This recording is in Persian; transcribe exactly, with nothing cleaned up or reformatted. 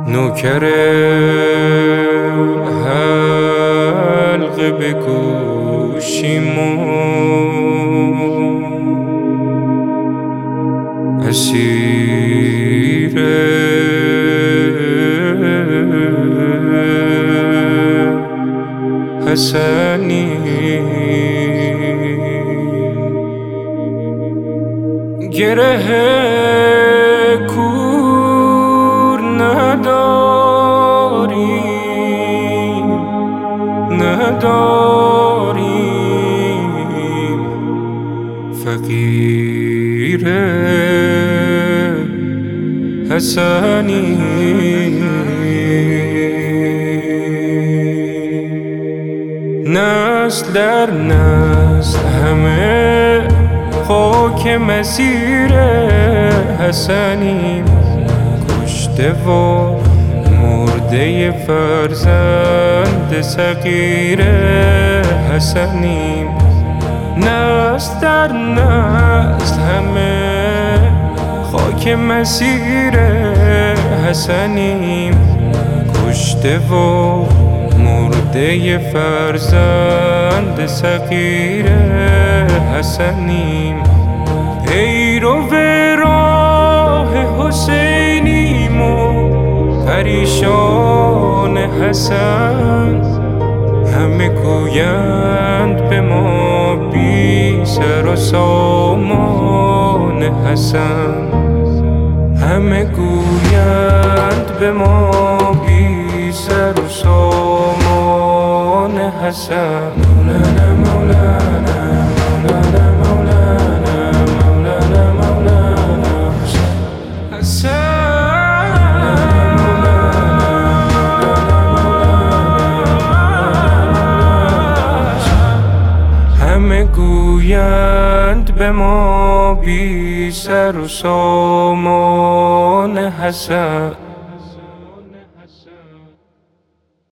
نوکر حلقه به گوشیم و اسیر حسنی گره کور نداریم نداریم فقیر حسنی نسل در نسل همه خاک مسیر حسنیم کشته و مرده فرزند صغیر حسنیم نسل در نسل همه خاک مسیر حسنیم کشته و مرده فرزند صغیر حسنیم پیرو راه حسینیم و پریشان حسن همه گویند به ما بی سر و سامان حسن همه گویند به ما بی سر و سامان حسن مولانا مولانا مولانا مولانا مولانا مولانا همه گویند به ما بی سر و سامان حسن